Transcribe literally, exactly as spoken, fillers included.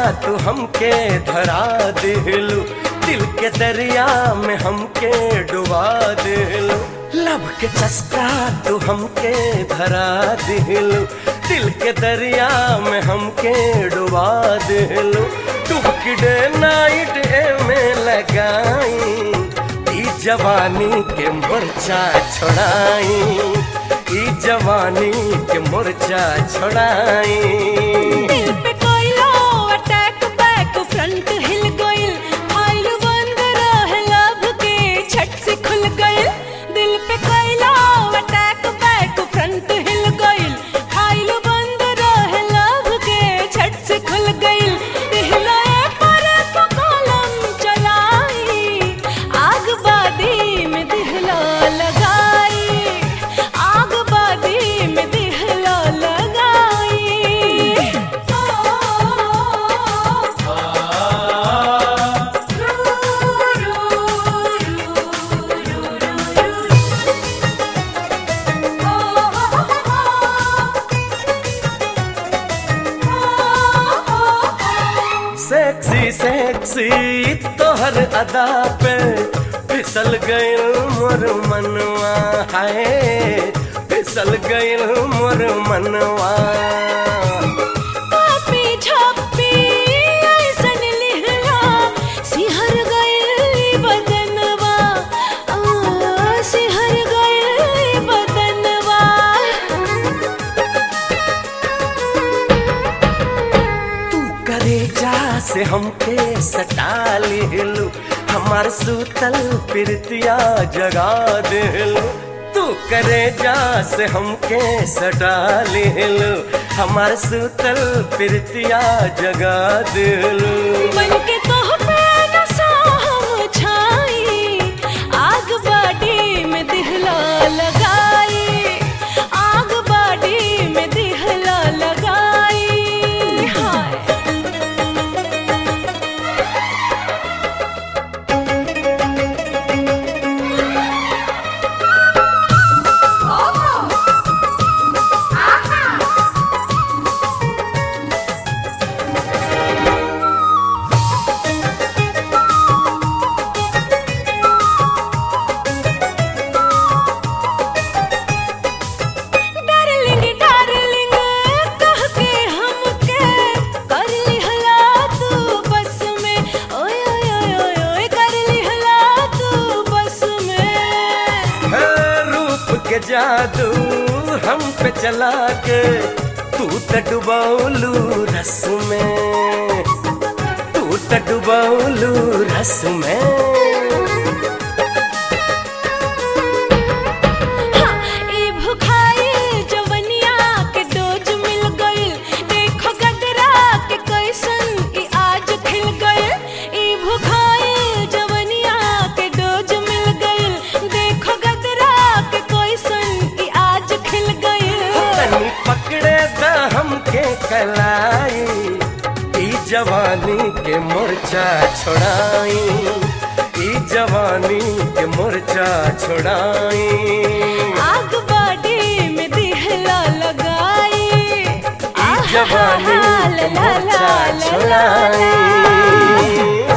तू हमके धरा दिलू, दिल के दरिया में हमके डुबा दिलू। लब के चस्का तू हमके धरा दिलू, दिल के दरिया में हमके डुबा दिलू। डुबकी डे नाइट ए में लगाई, ई जवानी के मोर्चा छोड़ाई, ई जवानी के मोर्चा छोड़ाई। दिल पे कोइलो अटैक बैक फ्रंट हिल गइल, फाइल बंद रहे लब के छट से खुल गइल। दिल पे कोइलो अटैक बैक फ्रंट हिल गइल, फाइल बंद रहे लब के छट से खुल गइल। दिहलाए पर तो कलम चलाई, आग बादी में दिहला लगाई, आग बादी में दिहला लगाई। सेक्सी सेक्सी तोहर अदा पे फिसल गइल मोर मनवा, हाय फिसल गइल मोर मनवा। पापी छप्पी ऐसन लिहला, सिहर गइल बदनवा, आ सिहर गइल बदनवा। तू करेजा से हमके सटा लिहलू, हमार सूतल प्रीतिया जगा दिलू। तू करेजा से हमके सटा लिहलू, हमार सूतल प्रीतिया जगा दिलू। मन के तोह पे नशा हम छाई, आग बाडी में दिहला लगाई, आग बाडी में दिहला लगाई। हाय डार्लिंग डार्लिंग कह के हमके कर लिहला तू बस में, ओए ओए ओए ओए ओए कर लिहला तू बस में। है रूप के जादू हम पे चला के, तू त डुबौलू रस में, तू त डुबौलू रस में। हाँ, ई भुखाई जवनिया के डोज मिल गइल, देखो गदरा के कैसन ई आज खिल गइल। ई भुखाई जवनिया के डोज मिल गइल, देखो गदरा के कैसन ई आज खिल गइल। तनी पकड़े द हमके कलाई, ई जवानी के मोर्चा छोड़ाई, ई जवानी के मोर्चा छोड़ाई। आग बाडी में दिहला लगाई, ई जवानी के मोर्चा छोड़ाई।